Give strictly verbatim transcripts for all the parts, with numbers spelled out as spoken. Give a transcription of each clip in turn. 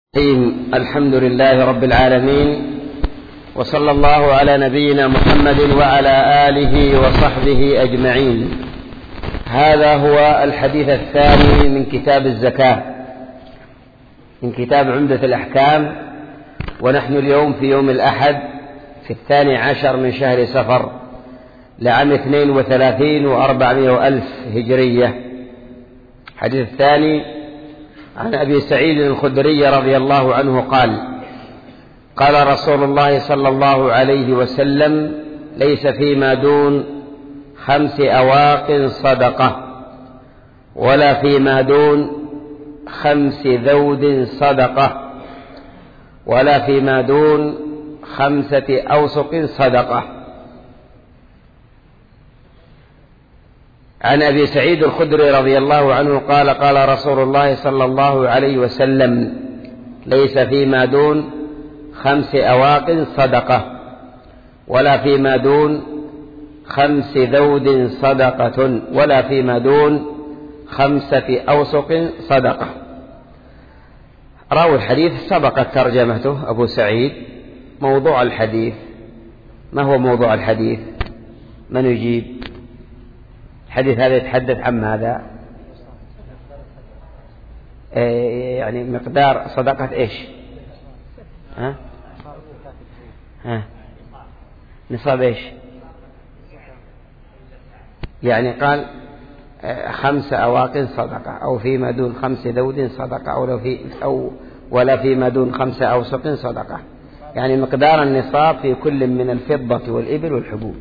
الحمد لله رب العالمين، وصلى الله على نبينا محمد وعلى آله وصحبه أجمعين. هذا هو الحديث الثاني من كتاب الزكاة من كتاب عمدة الأحكام، ونحن اليوم في يوم الأحد في الثاني عشر من شهر سفر لعام اثنين وثلاثين وأربعمائة وألف هجرية. الحديث الثاني عن أبي سعيد الخدري رضي الله عنه قال: قال رسول الله صلى الله عليه وسلم: ليس فيما دون خمس أواق صدقة، ولا فيما دون خمس ذود صدقة، ولا فيما دون خمسة أوسق صدقة. عن أبي سعيد الخدري رضي الله عنه قال: قال رسول الله صلى الله عليه وسلم: ليس فيما دون خمس أواق صدقة، ولا فيما دون خمس ذود صدقة، ولا فيما دون خمسة أوسق صدقة. راوي الحديث سبقت ترجمته أبو سعيد. موضوع الحديث، ما هو موضوع الحديث؟ من يجيب؟ الحديث هذا يتحدث عن ماذا؟ يعني مقدار صدقة إيش؟ ها؟ ها؟ نصاب إيش؟ يعني قال خمس أواق صدقة، أو فيما دون خمس ذود صدقة، أو, لو في أو ولا فيما دون خمس أوسق صدقة، يعني مقدار النصاب في كل من الفضة والإبل والحبوب.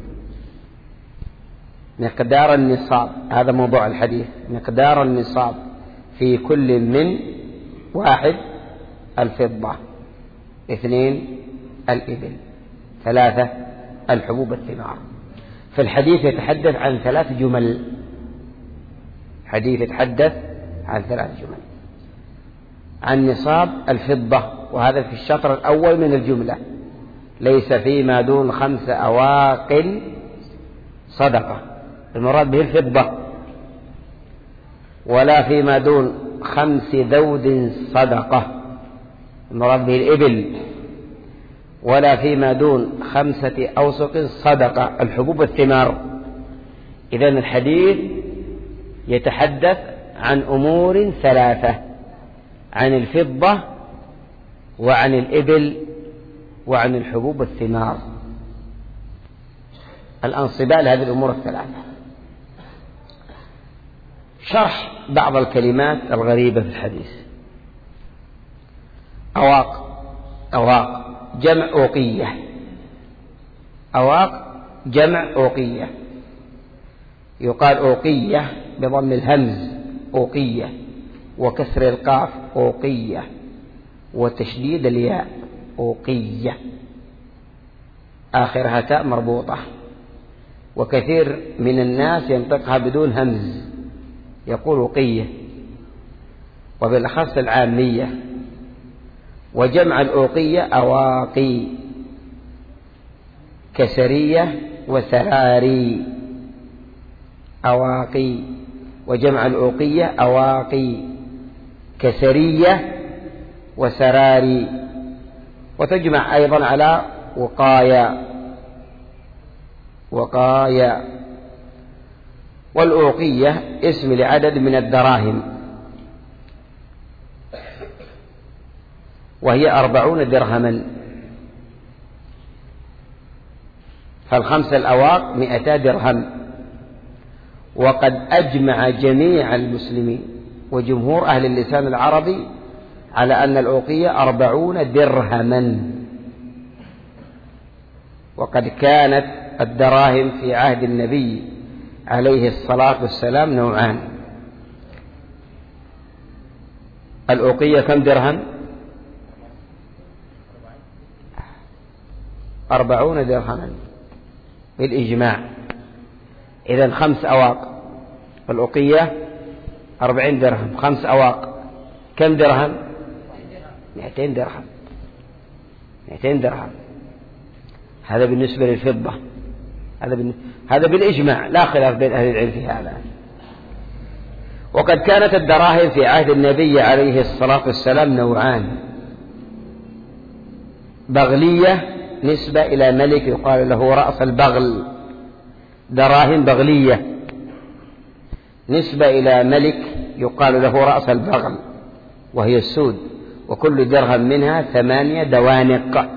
مقدار النصاب، هذا موضوع الحديث. مقدار النصاب في كل من: واحد الفضة، اثنين الإبل، ثلاثة الحبوب الثمار. فالحديث يتحدث عن ثلاث جمل. حديث يتحدث عن ثلاث جمل: عن نصاب الفضة، وهذا في الشطر الأول من الجملة: ليس فيما دون خمس أواق صدقة، المراد به الفضة. ولا فيما دون خمس ذود صدقة، المراد به الإبل. ولا فيما دون خمسة أوسق صدقة، الحبوب الثمار. إذن الحديث يتحدث عن أمور ثلاثة: عن الفضة، وعن الإبل، وعن الحبوب الثمار. الأنصباء لهذه الأمور الثلاثة. شرح بعض الكلمات الغريبة في الحديث. أواق، أواق جمع أوقية. أواق جمع أوقية. يقال أوقية بضم الهمز أوقية، وكسر القاف أوقية، وتشديد الياء أوقية، آخرها تاء مربوطة. وكثير من الناس ينطقها بدون همز، يقول أوقية، وبالأخص العامية. وجمع الأوقية أواقي، كسرية وسراري. أواقي. وجمع الأوقية أواقي، كسرية وسراري. وتجمع أيضا على وقايا، وقايا. والأوقية اسم لعدد من الدراهم، وهي أربعون درهما. فالخمسة الأواق مئتا درهم. وقد أجمع جميع المسلمين وجمهور أهل اللسان العربي على أن الأوقية أربعون درهما. وقد كانت الدراهم في عهد النبي عليه الصلاة والسلام نوعان. الأوقية كم درهم؟ أربعون درهما بالإجماع. إذن خمس أواق. الأوقية أربعين درهم، خمس أواق كم درهم؟ مئتين درهم. مئتين درهم. هذا بالنسبة للفضة. هذا هذا بالإجماع، لا خلاف بين أهل العلم في هذا. وقد كانت الدراهم في عهد النبي عليه الصلاة والسلام نوعان: بغلية نسبة إلى ملك يقال له رأس البغل، دراهم بغلية نسبة إلى ملك يقال له رأس البغل وهي السود، وكل درهم منها ثمانية دوانق.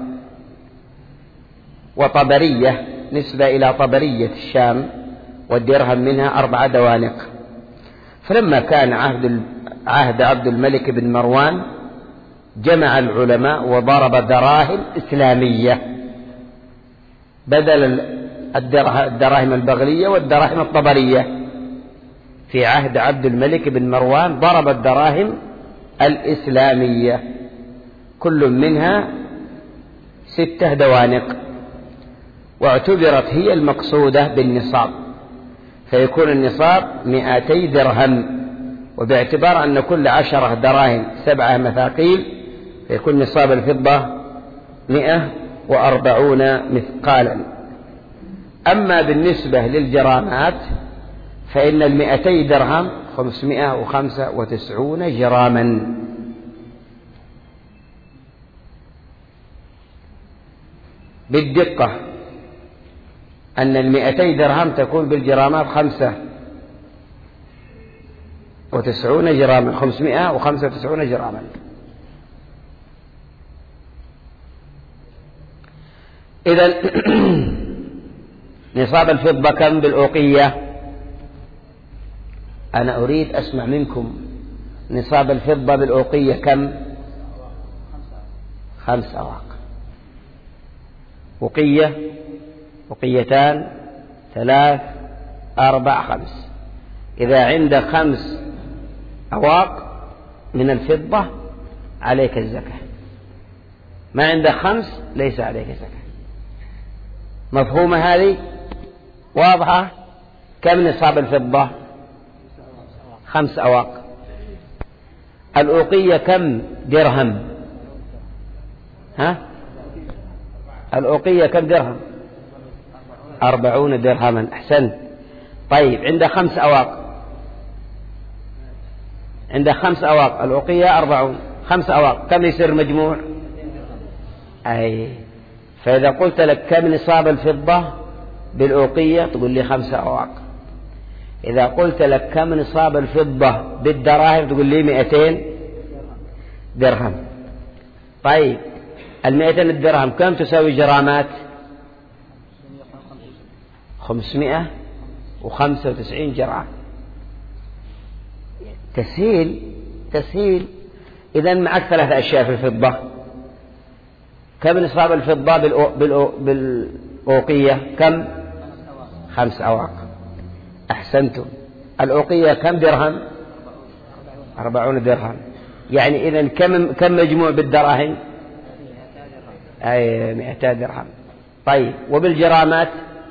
وطبرية نسبة إلى طبرية الشام والدرهم منها أربعة دوانق. فلما كان عهد عهد عبد الملك بن مروان جمع العلماء وضرب دراهم إسلامية بدل الدراهم البغلية والدراهم الطبرية. في عهد عبد الملك بن مروان ضرب الدراهم الإسلامية كل منها ستة دوانق، واعتبرت هي المقصودة بالنصاب، فيكون النصاب مئتي درهم، وباعتبار أن كل عشرة دراهم سبعة مثاقيل فيكون نصاب الفضة مئة وأربعون مثقالا. أما بالنسبة للجرامات فإن المئتي درهم خمسمائة وخمسة وتسعون جراما. بالدقة أن المئتي درهم تكون بالجرامات خمسة وتسعون جراما، خمسمائة وخمسة وتسعون جراما. إذن نصاب الفضة كم بالأوقية؟ أنا أريد أسمع منكم نصاب الفضة بالأوقية كم؟ خمس أواق. أوقية، أوقيتان، ثلاث، أربع، خمس. إذا عندك خمس أواق من الفضة عليك الزكاة، ما عندك خمس ليس عليك زكاة. مفهومة هذه؟ واضحة؟ كم نصاب الفضة؟ خمس أواق. الأوقية كم درهم؟ ها؟ الأوقية كم درهم؟ أربعون درهما. أحسنت. طيب عند خمس أواق، عند خمس أواق الأوقية أربعون، خمس أواق كم يصير مجموع؟ أي فإذا قلت لك كم نصاب الفضة بالأوقية تقول لي خمس أواق. إذا قلت لك كم نصاب الفضة بالدراهم تقول لي مئتين درهم. طيب المئتين الدرهم كم تساوي جرامات؟ خمسمائة وخمسة وتسعين جرام. تسهيل تسهيل. إذن معك ثلاث أشياء في الفضة. كم نصاب الفضة بالأوقية؟ كم؟ خمس أواق. أحسنتم. الأوقية كم درهم؟ أربعون درهم. يعني إذن كم كم مجموع بالدراهم؟ أي مئتا درهم. طيب وبالجرامات؟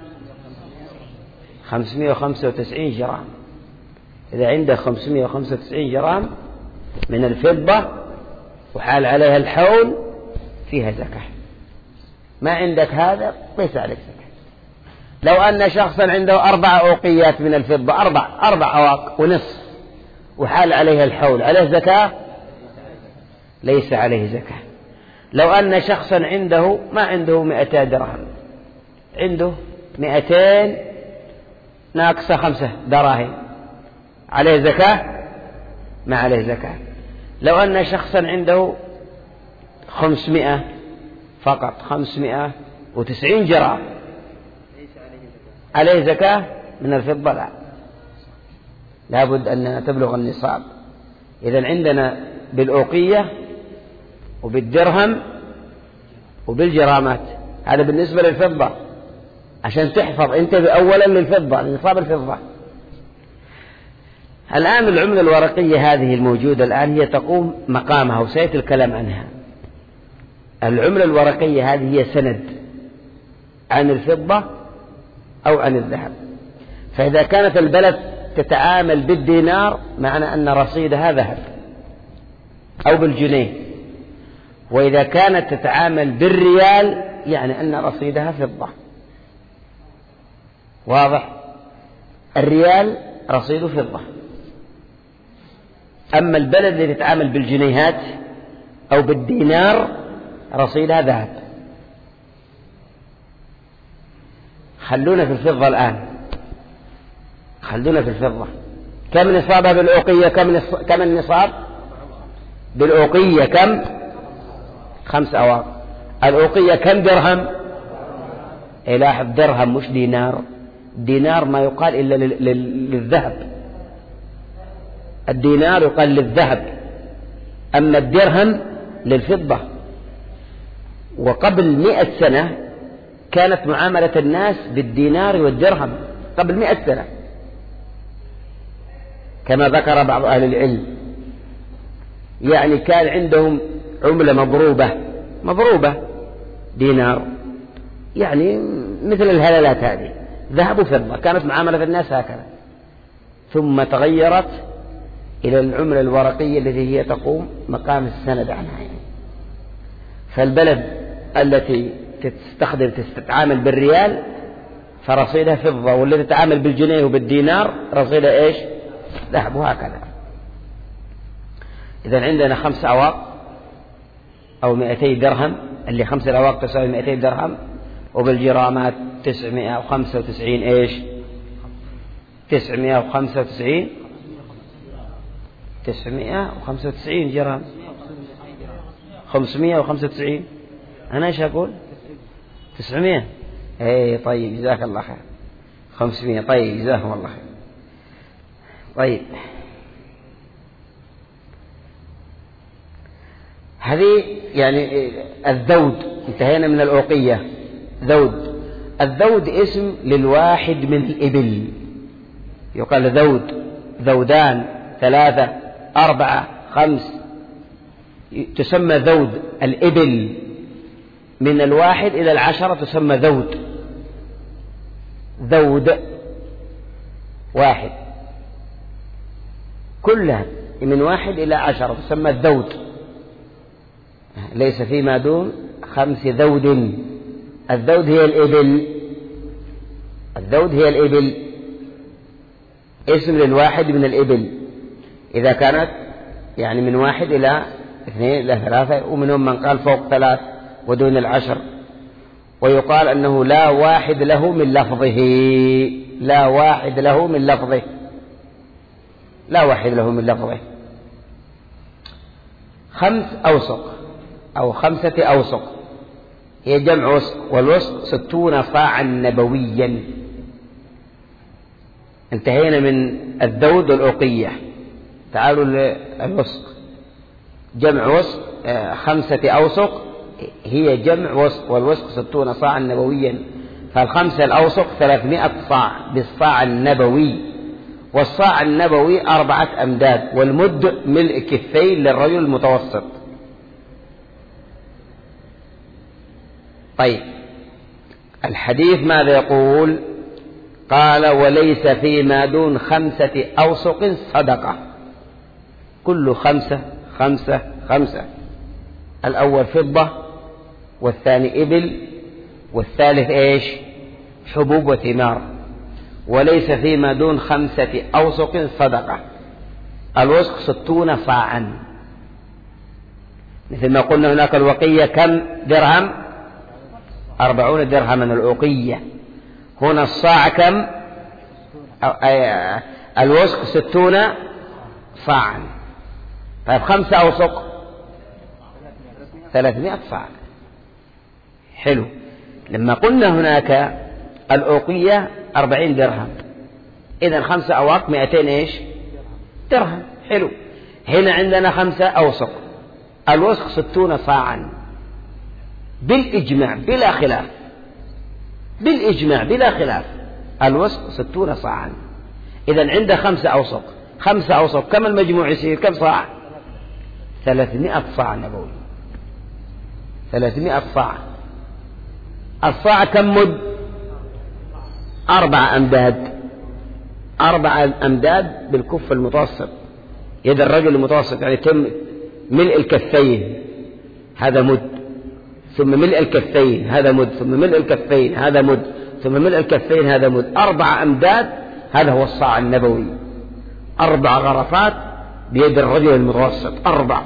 خمسمائة وخمسة وتسعين جرام. إذا عندك خمسمائة وخمسة وتسعين جرام من الفضة وحال عليها الحول فيها زكاة. ما عندك هذا ليس عليك زكاة. لو أن شخصا عنده أربع أوقيات من الفضة، أربع أربع أواق ونصف، وحال عليها الحول، عليه زكاة؟ ليس عليه زكاة. لو أن شخصا عنده ما عنده مئتا درهم، عنده مئتين ناقصة خمسة دراهم، عليه زكاة؟ ما عليه زكاة. لو أن شخصا عنده خمسمائة فقط، خمسمائة وتسعين جرام، عليه زكاة من الفضة؟ لا، لابد أن تبلغ النصاب. إذن عندنا بالأوقية وبالدرهم وبالجرامات. هذا بالنسبة للفضة عشان تحفظ انت أولا للفضة، لنصاب الفضة. الآن العملة الورقية هذه الموجودة الآن هي تقوم مقامها وسيأتي الكلام عنها. العملة الورقية هذه هي سند عن الفضة أو عن الذهب. فإذا كانت البلد تتعامل بالدينار معنى أن رصيدها ذهب أو بالجنيه، وإذا كانت تتعامل بالريال يعني أن رصيدها فضة. واضح؟ الريال رصيده فضة. أما البلد التي تتعامل بالجنيهات أو بالدينار رصيدها ذهب. خلونا في الفضة الآن، خلونا في الفضة. كم نصابها بالأوقية؟ كم نص... كم النصاب بالأوقية؟ كم؟ خمس أواق. الأوقية كم درهم؟ إلاحظ، درهم مش دينار. دينار ما يقال إلا لل... لل... للذهب. الدينار يقال للذهب، أما الدرهم للفضة. وقبل مئة سنة كانت معاملة الناس بالدينار والدرهم، قبل مئة سنة كما ذكر بعض أهل العلم. يعني كان عندهم عملة مضروبة مضروبة دينار، يعني مثل الهلالات هذه، ذهب وفضة، كانت معاملة الناس هكذا. ثم تغيرت إلى العملة الورقية التي هي تقوم مقام السند عنها. يعني فالبلد التي تستخدم تتعامل بالريال فرصيدها فضة، والتي تتعامل بالجنيه وبالدينار رصيدها إيش؟ ذهب، وهكذا. إذن عندنا خمس أواق أو مئتي درهم، اللي خمس الأواق تساوي مئتي درهم، وبالجرامات تسعمائة وخمسة وتسعين إيش؟ تسعمائة وخمسة وتسعين تسعمائة وخمسة وتسعين جرام، خمسمائة وخمسة وتسعين. أنا إيش أقول؟ تسعمائة. إيه طيب، جزاك الله خير. خمسمائة. طيب جزاكم الله خير. طيب، هذه يعني الذود. انتهينا من الأوقية. ذود. الذود اسم للواحد من الإبل، يقال ذود، ذودان، ثلاثة، أربعة، خمس، تسمى ذود. الإبل من الواحد إلى العشرة تسمى ذود. ذود واحد، كلها من واحد إلى عشرة تسمى الذود. ليس فيما دون خمس ذود. الذود هي الإبل. الذود هي الإبل، اسم للواحد من الإبل، إذا كانت يعني من واحد إلى اثنين إلى ثلاثة، ومنهم من قال فوق ثلاث ودون العشر. ويقال أنه لا واحد له من لفظه، لا واحد له من لفظه، لا واحد له من لفظه. خمس أوسق أو خمسة أوسق هي جمع وسق، والوسق ستون صاعا نبويا. انتهينا من الذود والأوقية، تعالوا للوسق. جمع وسق خمسة أوسق هي جمع وسق، والوسق ستون صاعا نبويا. فالخمسة الأوسق ثلاثمائة صاع بالصاع النبوي، والصاع النبوي أربعة أمداد، والمد ملء كفين للرجل المتوسط. طيب، الحديث ماذا يقول؟ قال: وليس فيما دون خمسة أوسق صدقة. كل خمسة خمسة خمسة. الأول فضة، والثاني إبل، والثالث إيش؟ حبوب وثمار. وليس فيما دون خمسة أوسق صدقة. الوسق ستون صاعا، مثل ما قلنا هناك الوقية كم درهم؟ أربعون درهما الأوقية. هنا الصاع كم؟ الوسق ستون صاعا. طيب، خمسة أوسق ثلاثمائة صاع. حلو. لما قلنا هناك الأوقية أربعين درهم، إذن خمسة أواق مئتين إيش؟ درهم. حلو. هنا عندنا خمسة أوسق، الوسق ستون صاعا بالإجماع بلا خلاف، بالإجماع بلا خلاف الوسق ستون صاعا. إذن عنده خمسة أوسق، خمسة أوسق كم المجموع يصير؟ كم صاع؟ ثلاثمائة صاع نبوي. ثلاثمائة صاع. الصاع كم مد؟ أربع أمداد. أربع أمداد بالكف المتوسط، يد الرجل المتوسط، يعني تم ملء الكفين هذا مد، ثم ملء الكفين هذا مد، ثم ملء الكفين هذا مد، ثم ملء الكفين هذا مد. أربع أمداد، هذا هو الصاع النبوي. أربع غرفات بيد الرجل المتوسط، أربع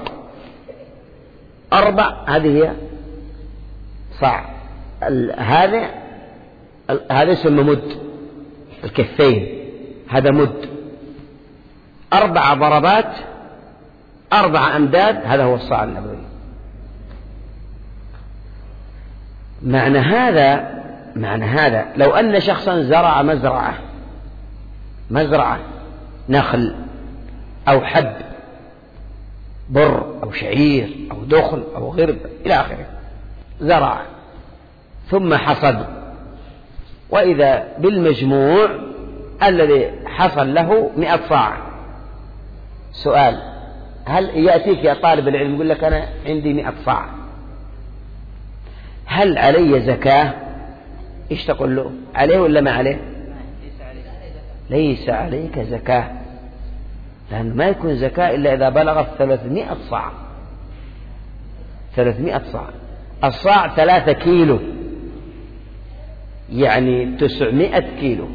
أربع هذه هي صاع. هذا هذا يسمى مد، الكفين هذا مد، أربع ضربات أربع أمداد، هذا هو الصاع النبوي. معنى هذا معنى هذا لو أن شخصا زرع مزرعة مزرعة نخل أو حب بر أو شعير أو دخن أو غرب إلى آخره، زرع ثم حصد، وإذا بالمجموع الذي حصل له مئة صاع. سؤال: هل يأتيك يا طالب العلم يقول لك أنا عندي مئة صاع، هل علي زكاة؟ إيش تقول له؟ عليه ولا ما عليه؟ ليس عليك زكاة، لأنه ما يكون زكاة إلا إذا بلغت ثلاثمائة صاع. ثلاثمائة صاع، الصاع ثلاثة كيلو، يعني تسعمائة كيلو،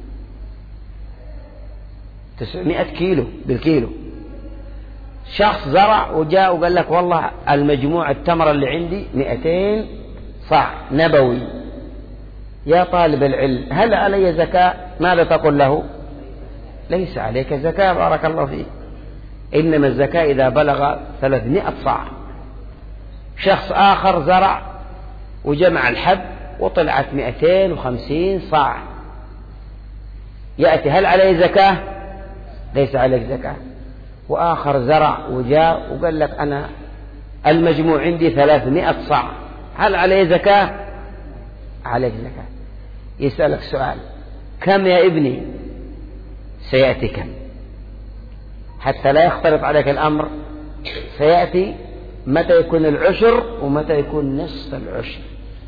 تسعمائة كيلو بالكيلو. شخص زرع وجاء وقال لك والله المجموع التمر اللي عندي مئتين صاع نبوي، يا طالب العلم هل علي زكاة؟ ماذا تقول له؟ ليس عليك زكاة، بارك الله فيك، إنما الزكاة إذا بلغ ثلاثمائة صاع. شخص آخر زرع وجمع الحب وطلعت مئتين وخمسين صاع، يأتي هل عليه زكاة؟ ليس عليك زكاة. وآخر زرع وجاء وقال لك أنا المجموع عندي ثلاثمائة صاع، هل عليه زكاة؟ عليك زكاة. يسألك سؤال: كم يا ابني؟ سيأتي كم، حتى لا يختلط عليك الأمر. سيأتي متى يكون العشر ومتى يكون نصف العشر.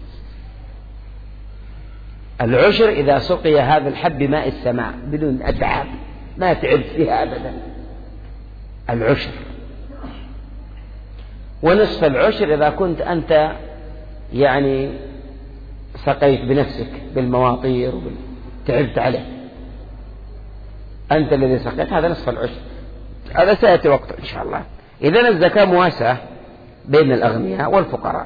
العشر إذا سقي هذا الحب بماء السماء بدون أتعاب، ما تعب فيها أبدا، العشر. ونصف العشر إذا كنت أنت يعني سقيت بنفسك بالمواطير وتعبت عليه، أنت الذي سقيت، هذا نصف العشر. هذا سيأتي وقت إن شاء الله. إذن الزكاة مواساة بين الأغنياء والفقراء،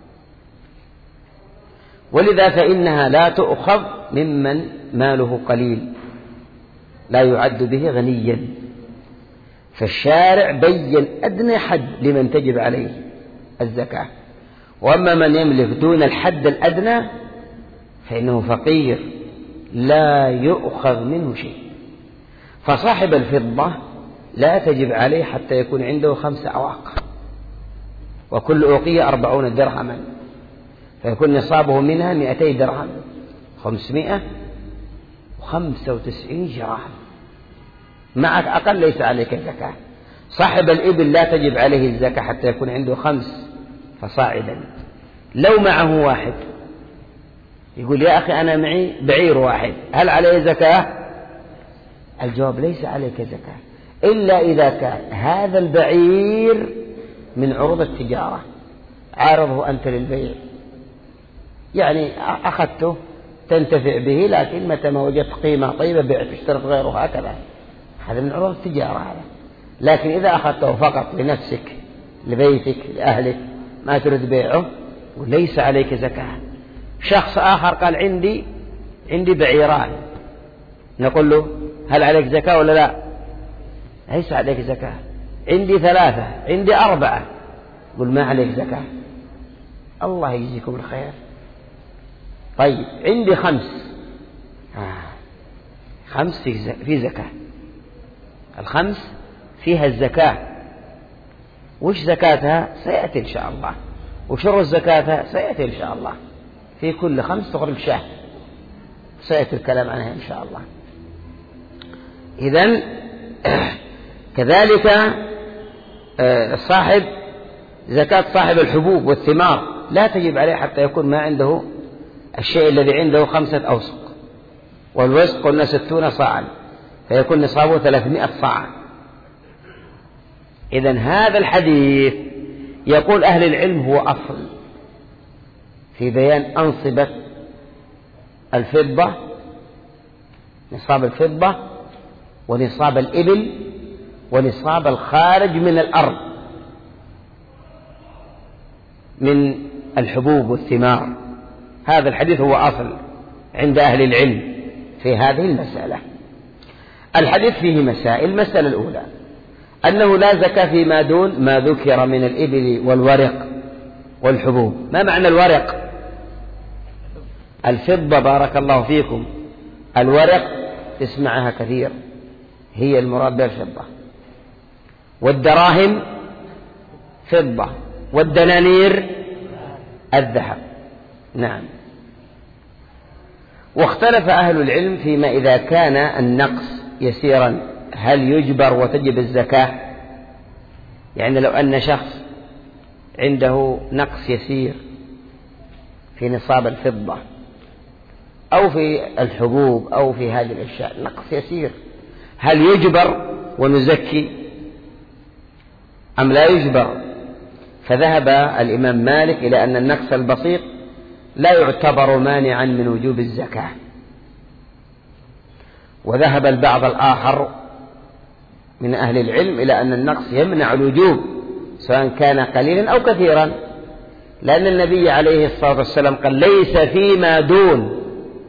ولذا فإنها لا تؤخذ ممن ماله قليل لا يعد به غنيا. فالشارع بين أدنى حد لمن تجب عليه الزكاة، وأما من يملك دون الحد الأدنى فإنه فقير لا يؤخذ منه شيء. فصاحب الفضة لا تجب عليه حتى يكون عنده خمس أواق، وكل أوقية أربعون درهما، فيكون نصابه منها مئتي درهم، خمسمائة وخمسة وتسعين جرام. معك أقل ليس عليك زكاة. صاحب الإبل لا تجب عليه الزكاة حتى يكون عنده خمس فصاعدا. لو معه واحد يقول يا أخي أنا معي بعير واحد، هل عليه زكاة؟ الجواب: ليس عليك زكاة، إلا إذا كان هذا البعير من عروض التجارة، عارضه أنت للبيع، يعني أخذته تنتفع به، لكن متى ما وجدت قيمة طيبة بعت، اشترط غيره، هكذا، هذا من عروض التجارة هذا. لكن إذا أخذته فقط لنفسك لبيتك لأهلك ما تريد بيعه، وليس عليك زكاة. شخص آخر قال عندي عندي بعيران، نقول له هل عليك زكاة ولا لا؟ ليس عليك زكاة. عندي ثلاثة، عندي أربعة، قل ما عليك زكاة، الله يجزيكم الخير. طيب عندي خمس، آه. خمس في زكاة، الخمس فيها الزكاة. وش زكاتها؟ سيأتي إن شاء الله. وشر زكاتها؟ سيأتي إن شاء الله. في كل خمس تخرج شاه، سيأتي الكلام عنها إن شاء الله. إذن كذلك صاحب زكاة صاحب الحبوب والثمار لا تجب عليه حتى يكون ما عنده الشيء الذي عنده خمسة أوسق، والوسق قلنا ستون صاعا، فيكون نصابه ثلاثمائة صاع. إذن هذا الحديث يقول أهل العلم هو أصل في بيان أنصبة الفضة، نصاب الفضة ونصاب الإبل ونصاب الخارج من الأرض من الحبوب والثمار. هذا الحديث هو أصل عند أهل العلم في هذه المسألة. الحديث فيه مسائل. المسألة الأولى أنه لا زكاة فيما دون ما ذكر من الإبل والورق والحبوب. ما معنى الورق؟ الفضة، بارك الله فيكم. الورق تسمعها كثير، هي المراد بالفضة. والدراهم فضة، والدنانير الذهب. نعم. واختلف أهل العلم فيما إذا كان النقص يسيرا هل يجبر وتجب الزكاة؟ يعني لو أن شخص عنده نقص يسير في نصاب الفضة أو في الحبوب أو في هذه الأشياء، نقص يسير، هل يجبر ونزكي أم لا يجبر؟ فذهب الإمام مالك إلى أن النقص البسيط لا يعتبر مانعا من وجوب الزكاة. وذهب البعض الآخر من أهل العلم إلى أن النقص يمنع الوجوب سواء كان قليلا أو كثيرا، لأن النبي عليه الصلاة والسلام قال ليس فيما دون.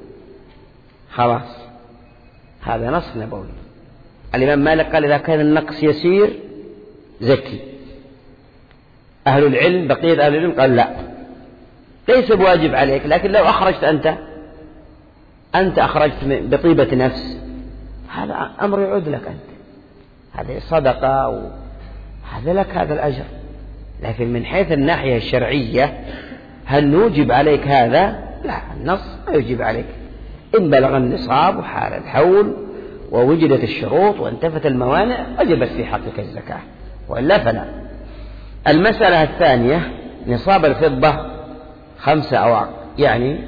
خلاص، هذا نص نبوي. الإمام مالك قال إذا كان النقص يسير زكي. أهل العلم بقية أهل العلم قال لا، ليس بواجب عليك، لكن لو أخرجت أنت أنت أخرجت بطيبة نفس، هذا أمر يعود لك أنت، هذه صدقة وهذا لك هذا الأجر. لكن من حيث الناحية الشرعية هل نوجب عليك هذا؟ لا، النص لا يجب عليك. إن بلغ النصاب وحال الحول ووجدت الشروط وانتفت الموانع وجبت في حقك الزكاة، وإلا فلا. المسألة الثانية نصاب الفضة خمسة أواق، يعني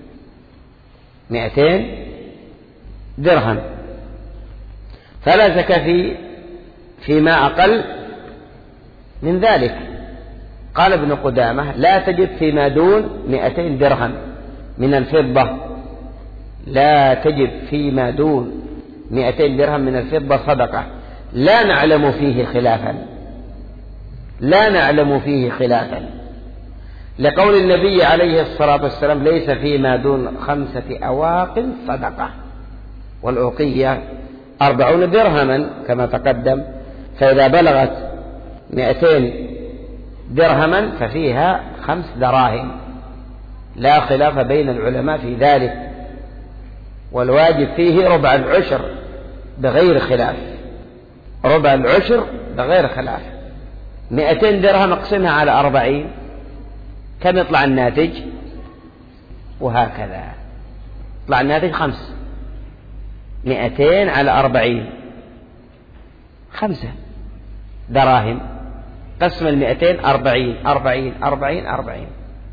مئتين درهم، فلا زكاة في فيما أقل من ذلك. قال ابن قدامة لا تجب فيما دون مئتين درهم من الفضة، لا تجب فيما دون مئتين درهم من الفضة صدقة. لا نعلم فيه خلافا، لا نعلم فيه خلافا لقول النبي عليه الصلاة والسلام ليس فيما دون خمسة أواق صدقة، والأوقية أربعون درهما كما تقدم، فإذا بلغت مئتين درهما ففيها خمس دراهم، لا خلاف بين العلماء في ذلك، والواجب فيه ربع العشر بغير خلاف، ربع العشر بغير خلاف. مئتين درهم اقسمها على أربعين، كم يطلع الناتج؟ وهكذا يطلع الناتج خمس. مئتين على أربعين خمسة دراهم، قسم المئتين أربعين أربعين أربعين أربعين،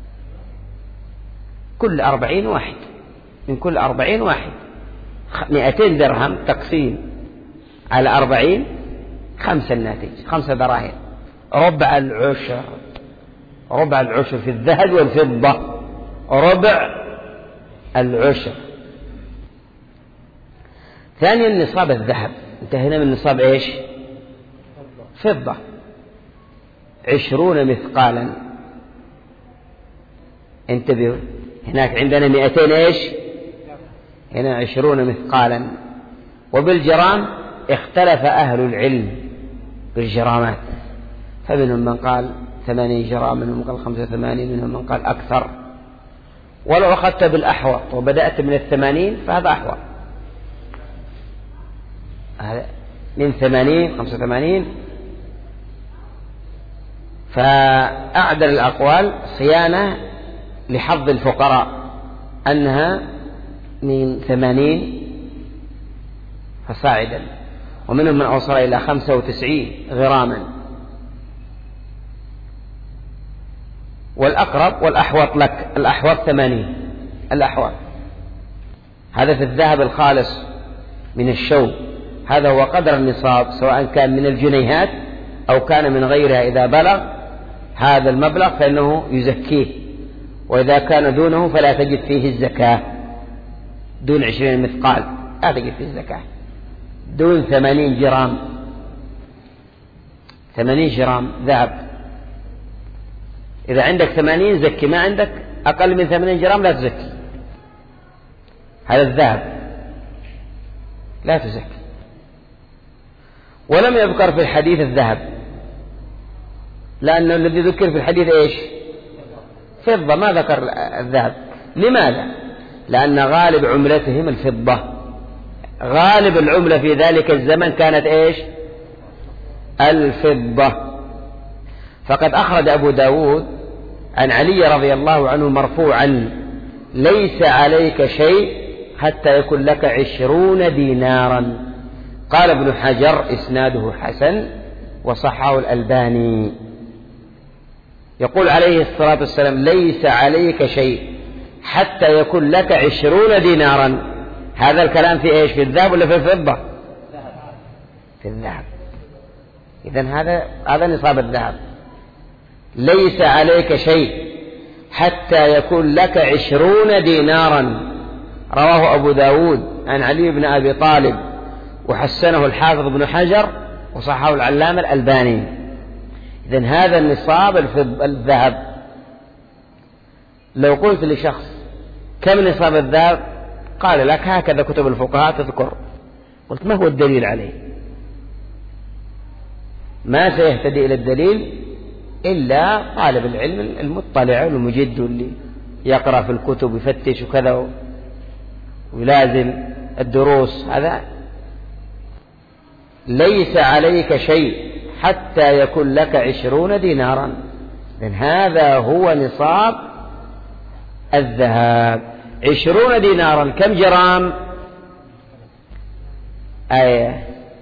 كل أربعين واحد، من كل أربعين واحد. مئتين درهم تقسيم على أربعين خمسة الناتج، خمسة دراهم. ربع العشر، ربع العشر في الذهب والفضة، ربع العشر. ثانيا نصاب الذهب، انتهينا من نصاب ايش؟ فضة. عشرون مثقالا، انتبهوا، هناك عندنا مئتين ايش؟ هنا عشرون مثقالا. وبالجرام اختلف أهل العلم بالجرامات، فمنهم من قال ثمانين جرام، منهم من قال خمسة وثمانين، منهم من قال أكثر. ولو أخذت بالأحوط وبدأت من الثمانين فهذا أحوط، من ثمانين خمسة وثمانين. فأعدل الأقوال صيانة لحظ الفقراء أنها من ثمانين فصاعدا، ومنهم من أوصل إلى خمسة وتسعين غراما. والأقرب والأحوط لك، الأحوط ثمانين، الأحوط. هذا في الذهب الخالص من الشوب، هذا هو قدر النصاب، سواء كان من الجنيهات أو كان من غيرها. إذا بلغ هذا المبلغ فإنه يزكيه، وإذا كان دونه فلا تجد فيه الزكاة. دون عشرين مثقال لا تجد فيه الزكاة. دون ثمانين جرام، ثمانين جرام ذهب، إذا عندك ثمانين زكي، ما عندك أقل من ثمانين جرام لا تزكي. هذا الذهب لا تزكي. ولم يذكر في الحديث الذهب، لأنه الذي ذكر في الحديث إيش؟ فضة، ما ذكر الذهب. لماذا؟ لأن غالب عملتهم الفضة، غالب العملة في ذلك الزمن كانت إيش؟ الفضة. فقد أخرج أبو داود عن علي رضي الله عنه مرفوعا: ليس عليك شيء حتى يكون لك عشرون دينارا. قال ابن حجر: إسناده حسن وصححه الألباني. يقول عليه الصلاة والسلام: ليس عليك شيء حتى يكون لك عشرون دينارا. هذا الكلام في إيش؟ في الذهب ولا في الفضة؟ في الذهب. إذن هذا هذا نصاب الذهب. ليس عليك شيء حتى يكون لك عشرون دينارا. رواه أبو داود عن علي بن أبي طالب، وحسنه الحافظ ابن حجر، وصححه العلامة الألباني. إذن هذا النصاب الذهب. لو قلت لشخص: كم نصاب الذهب؟ قال لك: هكذا كتب الفقهاء تذكر. قلت: ما هو الدليل عليه؟ ما سيهتدي إلى الدليل إلا طالب العلم المطلع والمجد اللي يقرأ في الكتب ويفتش وكذا ويلازم الدروس. هذا ليس عليك شيء حتى يكون لك عشرون دينارا. لأن هذا هو نصاب الذهب. عشرون دينارا كم جرام؟ أي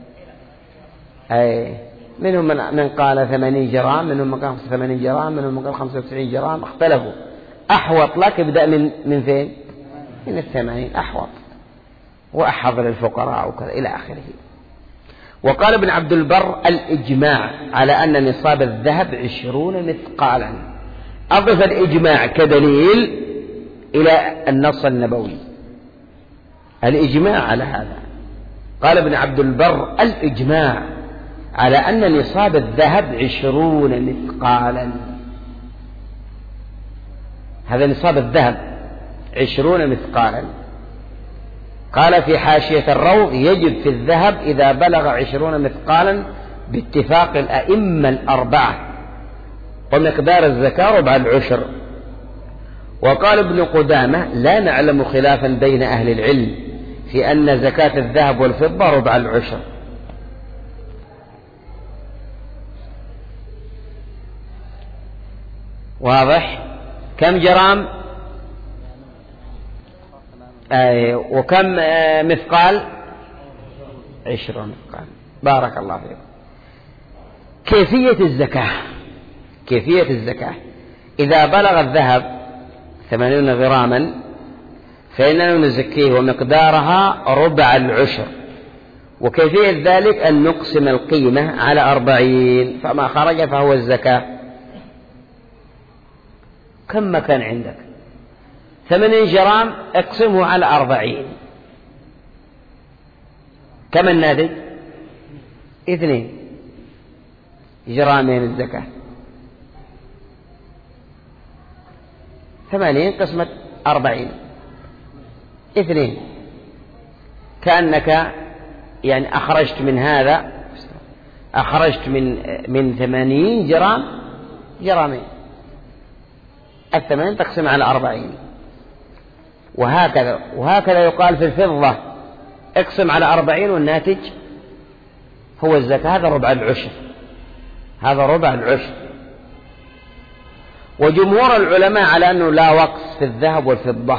أي منهم من قال ثمانين جرام، منهم من قال ثمانين جرام، منهم من قال خمسة وتسعين جرام، اختلفوا. أحوط لك ابدأ من من فين؟ من الثمانين أحوط، وأحض للفقراء وكذا إلى آخره. وقال ابن عبد البر: الإجماع على أن نصاب الذهب عشرون مثقالا. أضف الإجماع كدليل إلى النص النبوي، الإجماع على هذا. قال ابن عبد البر: الإجماع على أن نصاب الذهب عشرون مثقالا. هذا نصاب الذهب عشرون مثقالا. قال في حاشية الروض: يجب في الذهب إذا بلغ عشرون مثقالا باتفاق الأئمة الأربعة، ومقدار الزكاة ربع العشر. وقال ابن قدامة: لا نعلم خلافا بين أهل العلم في أن زكاة الذهب والفضة ربع العشر. واضح؟ كم جرام؟ آه وكم آه مثقال؟ عشرون مثقال. بارك الله فيكم. كيفية الزكاة، كيفية الزكاة إذا بلغ الذهب ثمانين غراما فإننا نزكيه ومقدارها ربع العشر. وكيفية ذلك أن نقسم القيمة على أربعين، فما خرج فهو الزكاة. كم مكان عندك؟ ثمانين جرام، اقسمه على أربعين، كم الناتج؟ اثنين جرامين الزكاة. ثمانين قسمة أربعين، اثنين. كأنك يعني أخرجت من هذا، أخرجت من من ثمانين جرام جرامين. الثمانين تقسم على أربعين، وهكذا وهكذا يقال في الفضة: اقسم على أربعين والناتج هو الزكاة. هذا ربع العشر، هذا ربع العشر. وجمهور العلماء على أنه لا وقص في الذهب والفضة،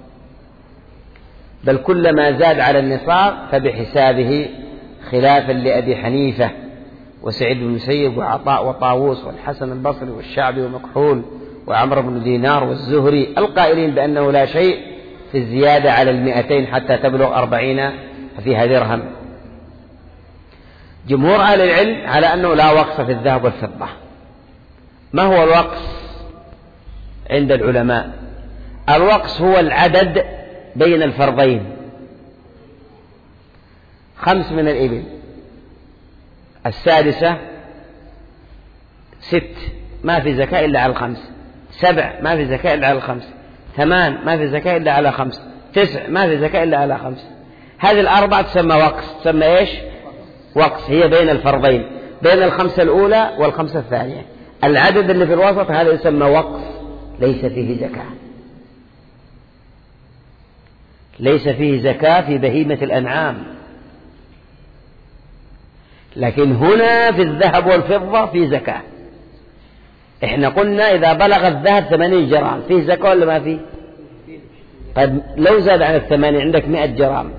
بل كلما زاد على النصاب فبحسابه، خلافا لأبي حنيفة وسعيد بن المسيب وعطاء وطاووس والحسن البصري والشعبي ومكحول وعمر بن دينار والزهري، القائلين بأنه لا شيء في الزيادة على المئتين حتى تبلغ أربعين فيها درهم. جمهور أهل العلم على أنه لا وقص في الذهب والفضة. ما هو الوقص عند العلماء؟ الوقص هو العدد بين الفرضين. خمس من الإبل، السادسة ست ما في زكاة إلا على الخمس، سبع ما في زكاة إلا على الخمس، ثمان ما في زكاة إلا على خمس، تسع ما في زكاة إلا على خمسة. هذه الأربعة تسمى وقص. تسمى إيش؟ وقص. هي بين الفرضين، بين الخمسة الأولى والخمسة الثانية. العدد اللي في الوسط هذا يسمى وقص، ليس فيه زكاة، ليس فيه زكاة في بهيمة الأنعام. لكن هنا في الذهب والفضة في زكاة. احنا قلنا إذا بلغ الذهب ثمانين جرام فيه زكاة ولا ما فيه؟ طيب لو زاد عن الثمانين عندك مئة جرام،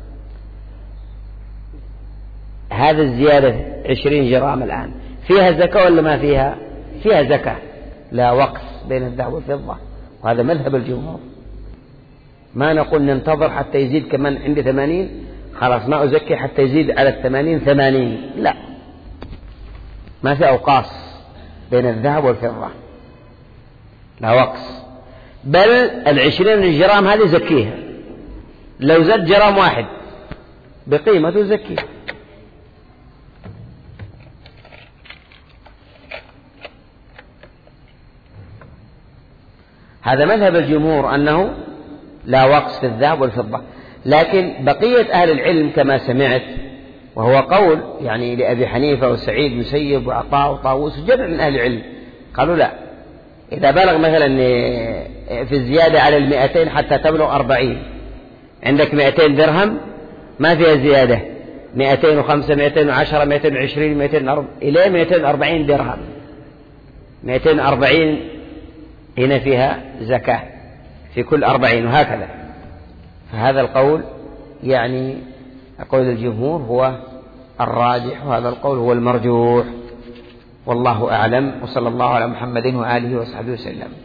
هذا الزيادة عشرين جرام الآن فيها زكاة ولا ما فيها؟ فيها زكاة، لا وقص بين الذهب والفضة. وهذا مذهب الجمهور. ما نقول ننتظر حتى يزيد كمان عندي ثمانين خلاص ما أزكي حتى يزيد على الثمانين ثمانين، لا، ما في أوقاص بين الذهب والفضة، لا وقص. بل العشرين جرام هذه زكيها، لو زاد جرام واحد بقيمته زكيه. هذا مذهب الجمهور أنه لا وقص في الذهب والفضة. لكن بقية أهل العلم كما سمعت، وهو قول يعني لأبي حنيفة وسعيد مسيب وعطاء وطاووس وجمع من أهل العلم، قالوا لا، إذا بلغ مثلا في الزيادة على المئتين حتى تبلغ أربعين، عندك مئتين درهم ما فيها زيادة، مئتين وخمسة مئتين وعشرة مئتين وعشرين مئتين وأربعين إلى مئتين وأربعين درهم، مئتين وأربعين هنا فيها زكاة في كل أربعين وهكذا. فهذا القول يعني قول الجمهور هو الراجح، وهذا القول هو المرجوح، والله أعلم. وصلى الله على محمد وآله وصحبه وسلم.